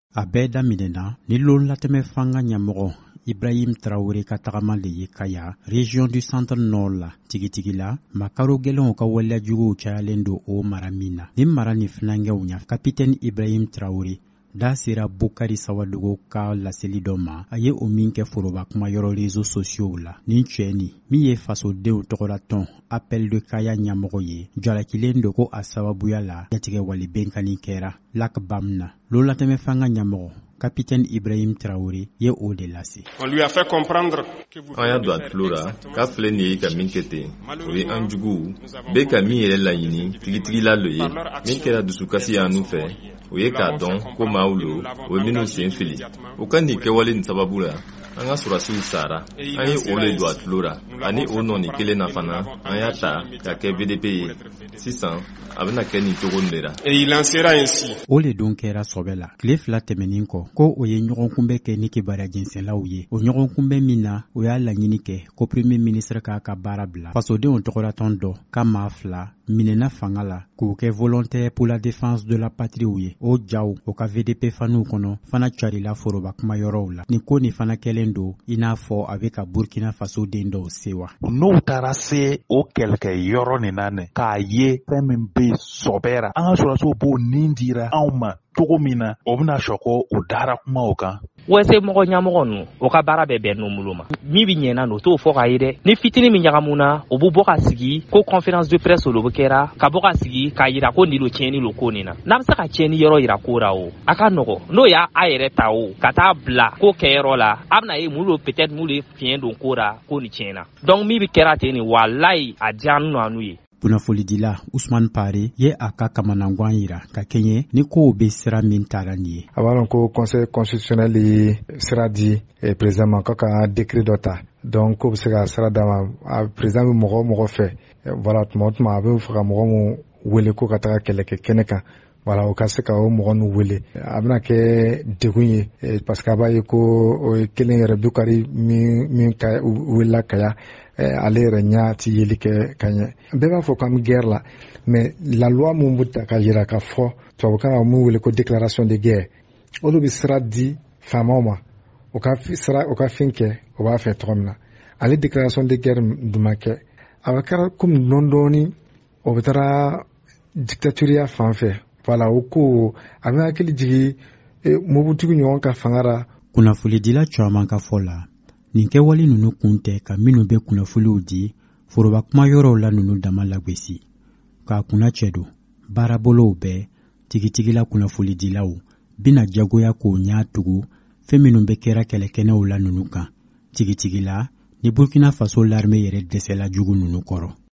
A bɛɛ daminɛna ni lolatɛmɛ fanga ɲɛmɔgɔ Ibrahim Traoré ka tagama le ye Kaya, région du centre nord la, tigitigi la, makaro gɛlɛnw ka waleyajuguw cayalen don o mara min na. Ni mara ni finankɛw ɲa, capitaine Ibrahim Traoré da sera Bukari Sawadogo ka laseli dɔ ma, a ye o min kɛ foroba kuma yɔrɔ réseaux sociaux la. Nin cɛni min ye fasodenw tɔgɔlatɔn appel de Kaya ɲɛmɔgɔ ye, jalakilen do ko a sababuya la jatigɛ wali benkani kɛra lakbam na. Lolatɛmɛ fanga ɲɛmɔgɔ capitaine Ibrahim Traoré ye o de lase. On lui a fait comprendre an y'a don a tulo la k'a filɛ nin ye ka min kɛ ten o ye an juguw bɛ ka min yɛrɛ laɲini tigitigila lo ye min kɛra dusukasi y'an fɛ o ye k'a dɔn ko maaw lo o ye minnu sen fili o ka nin kɛwale nin sababu la an ka sɔrɔsiw sara an ye o le don a tulo la ani o nɔni kelen na fana an y'a ta ka kɛ VDP ye sisan a bɛna kɛ nin cogo nin de la. Et il en sera ainsi. O le don kɛra sɔbɛ la tile fila tɛmɛnin kɔ ko o ye ɲɔgɔn kunbɛn kɛ ni kibaruya jɛnsɛnlaw ye. O ɲɔgɔn kunbɛn min na o y'a laɲini kɛ ko premier ministre k'a ka baara bila fasodenw tɔgɔlatɔn dɔ ka maa fila minɛna fanga la k'o kɛ volontaire pour la défense de la patrie ye. O jaw o ka VDP fanuw kɔnɔ fana carila foroba kuma yɔrɔw la. Nin ko nin fana kɛlen don i n'a fɔ a bɛ ka Burkina Faso den dɔw sewa. N'u taara se o kɛlɛkɛ yɔrɔ nin na k'a ye fɛn min bɛ sɔbɛra an ka sɔrɔsiw b'o nin dira anw ma cogo min na o bɛna sɔ ko o dara kuma o kan. Wese mɔgɔ ɲamɔgɔ nu o ka baara bɛɛ bɛn n'u bolo ma min bi ɲɛna n'o t'o fɔ k'a ye dɛ ni fitini min ɲagamuna o b'u bɔ ka sigi ko conférence de presse o bɛ kɛra ka bɔ ka sigi k'a yira ko nin lo tiɲɛni lo ko nin na n'a bɛ se ka tiɲɛni yɔrɔ yira ko ra o a ka nɔgɔ n'o y'a yɛrɛ ta o ka taa bila ko kɛyɔrɔ la a bɛna ye mun lo peut-être mun le fiɲɛ don ko ra ko nin tiɲɛna donc min bi kɛra ten nin walayi a diya n'u ye. Kunnafolidila Ousmane Pare ye a ka kamanangwan yira ka kɛɲɛ ni kow bɛ sira min taara nin ye. A b'a dɔn ko conseil constitutionnel ye sira di président ma ko ka décret dɔ ta donc ko bɛ se ka sira d'a ma président bɛ mɔgɔ o mɔgɔ fɛ voilà tuma o tuma a bɛ fɛ ka mɔgɔ min wele ko ka taga kɛlɛ kɛ kɛnɛ kan voilà o ka se ka o mɔgɔ ninnu wele a bɛna kɛ degun ye parce que a b'a ye ko o ye kelen yɛrɛ Bukari min ka wulila Kaya ale yɛrɛ ɲa ti yeli kɛ ka ɲɛ bɛɛ b'a fɔ k'an bɛ guerre la mais la loi mun bɛ ta ka yira ka fɔ tubabukan na mun wele ko déclaration de guerre olu bɛ sira di faamaw ma o ka fɛn kɛ o b'a fɛ cogo min na ale déclaration de guerre dun ma kɛ a bɛ kɛra komi dɔɔni o bɛ taara dictatoriya fan fɛ voilà o ko a bɛ hakili jigin mobutigiw ɲɔgɔn ka fanga ra. Kunnafolidila caman ka fɔ la nin kɛwale ninnu kun tɛ ka minnu bɛ kunnafoliw di foroba kuma yɔrɔw la ninnu dama lagosi k'a kunna cɛ don baarabolow bɛɛ tigitigila kunnafolidilaw bina jagoya k'o ɲa tugu fɛn minnu bɛ kɛra kɛlɛkɛnɛw la ninnu kan tigitigila ni Burkina Faso l'armée yɛrɛ dɛsɛla jugu ninnu kɔrɔ.